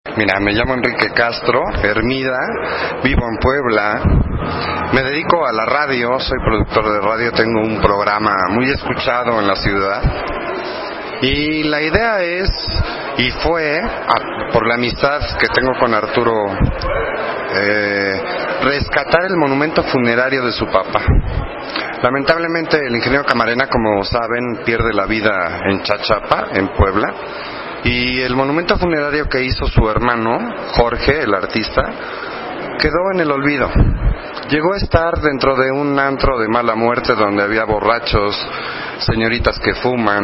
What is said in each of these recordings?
Mira, me llamo Enrique Castro, Hermida, vivo en Puebla, me dedico a la radio, soy productor de radio, tengo un programa muy escuchado en la ciudad y la idea es, y fue, por la amistad que tengo con Arturo, rescatar el monumento funerario de su papá. Lamentablemente el ingeniero Camarena, como saben, pierde la vida en Chachapa, en Puebla. Y el monumento funerario que hizo su hermano, Jorge, el artista, quedó en el olvido. Llegó a estar dentro de un antro de mala muerte donde había borrachos, señoritas que fuman,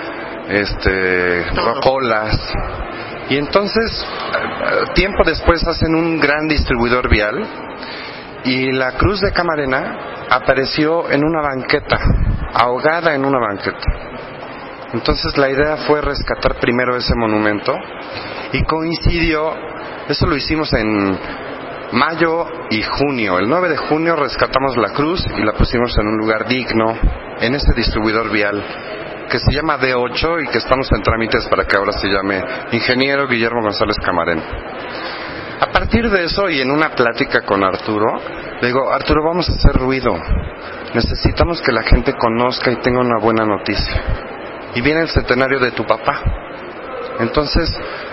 rocolas. Y entonces, tiempo después hacen un gran distribuidor vial y la cruz de Camarena apareció en una banqueta, ahogada en una banqueta. Entonces la idea fue rescatar primero ese monumento y coincidió, eso lo hicimos en mayo y junio. El 9 de junio rescatamos la cruz y la pusimos en un lugar digno, en ese distribuidor vial que se llama D8 y que estamos en trámites para que ahora se llame Ingeniero Guillermo González Camarena. A partir de eso y en una plática con Arturo, le digo, Arturo, vamos a hacer ruido, necesitamos que la gente conozca y tenga una buena noticia. Y viene el centenario de tu papá. Entonces,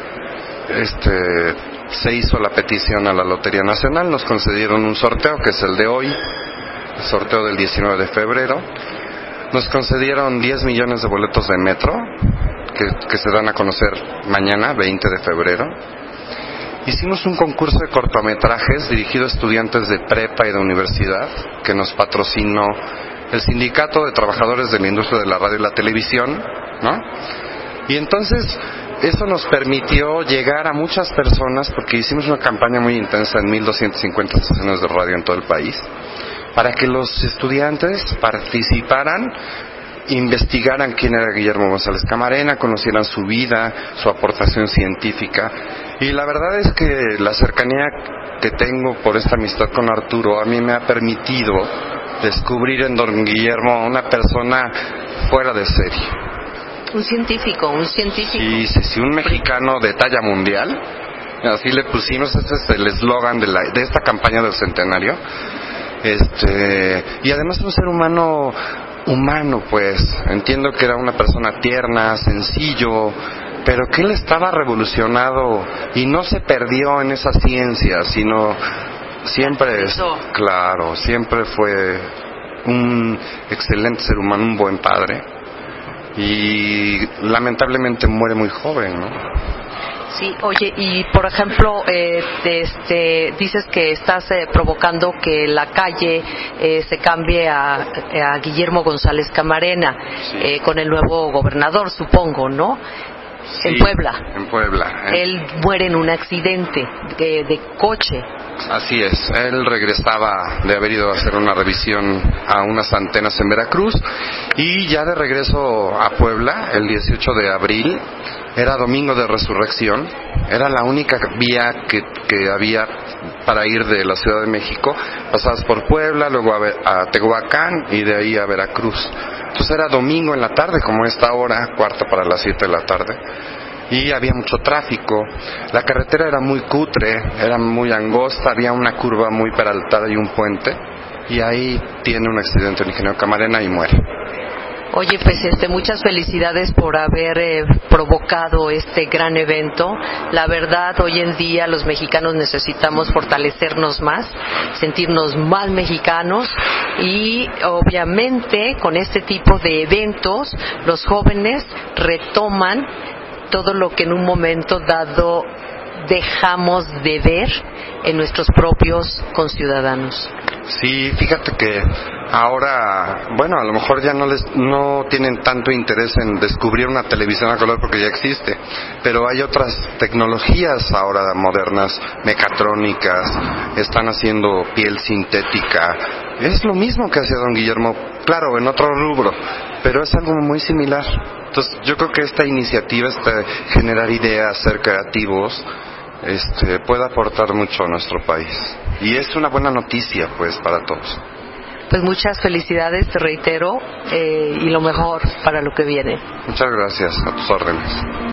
se hizo la petición a la Lotería Nacional, nos concedieron un sorteo, que es el de hoy, el sorteo del 19 de febrero. Nos concedieron 10 millones de boletos de metro, que se dan a conocer mañana, 20 de febrero. Hicimos un concurso de cortometrajes dirigido a estudiantes de prepa y de universidad, que nos patrocinó el Sindicato de Trabajadores de la Industria de la Radio y la Televisión, ¿no? Y entonces eso nos permitió llegar a muchas personas porque hicimos una campaña muy intensa en 1250 estaciones de radio en todo el país para que los estudiantes participaran, investigaran quién era Guillermo González Camarena, conocieran su vida, su aportación científica. Y la verdad es que la cercanía que tengo por esta amistad con Arturo a mí me ha permitido descubrir en don Guillermo una persona fuera de serie. Un científico. Sí, un mexicano de talla mundial. Así le pusimos, ese es el eslogan de esta campaña del centenario. Y además un ser humano, pues. Entiendo que era una persona tierna, sencillo, pero que él estaba revolucionado y no se perdió en esa ciencia, sino siempre fue un excelente ser humano, un buen padre, y lamentablemente muere muy joven, ¿no? Sí, oye, y por ejemplo, dices que estás provocando que la calle se cambie a Guillermo González Camarena, sí, con el nuevo gobernador, supongo, ¿no? Sí, en Puebla. En Puebla. Él muere en un accidente de coche. Así es, él regresaba de haber ido a hacer una revisión a unas antenas en Veracruz y ya de regreso a Puebla, el 18 de abril, era domingo de resurrección, era la única vía que había para ir de la Ciudad de México, pasabas por Puebla, luego a Tehuacán y de ahí a Veracruz. Entonces era domingo en la tarde, como esta hora, 6:45 de la tarde, y había mucho tráfico. La carretera era muy cutre, era muy angosta, había una curva muy peraltada y un puente, y ahí tiene un accidente el ingeniero Camarena y muere. Oye, pues muchas felicidades por haber provocado este gran evento. La verdad, hoy en día los mexicanos necesitamos fortalecernos más, sentirnos más mexicanos y obviamente con este tipo de eventos los jóvenes retoman todo lo que en un momento dado dejamos de ver en nuestros propios conciudadanos. Sí, fíjate que ahora, a lo mejor ya no tienen tanto interés en descubrir una televisión a color porque ya existe, pero hay otras tecnologías ahora modernas, mecatrónicas, están haciendo piel sintética. Es lo mismo que hacía don Guillermo, claro, en otro rubro, pero es algo muy similar. Entonces, yo creo que esta iniciativa, generar ideas, ser creativos, puede aportar mucho a nuestro país. Y es una buena noticia, pues, para todos. Pues muchas felicidades, te reitero, y lo mejor para lo que viene. Muchas gracias, a tus órdenes.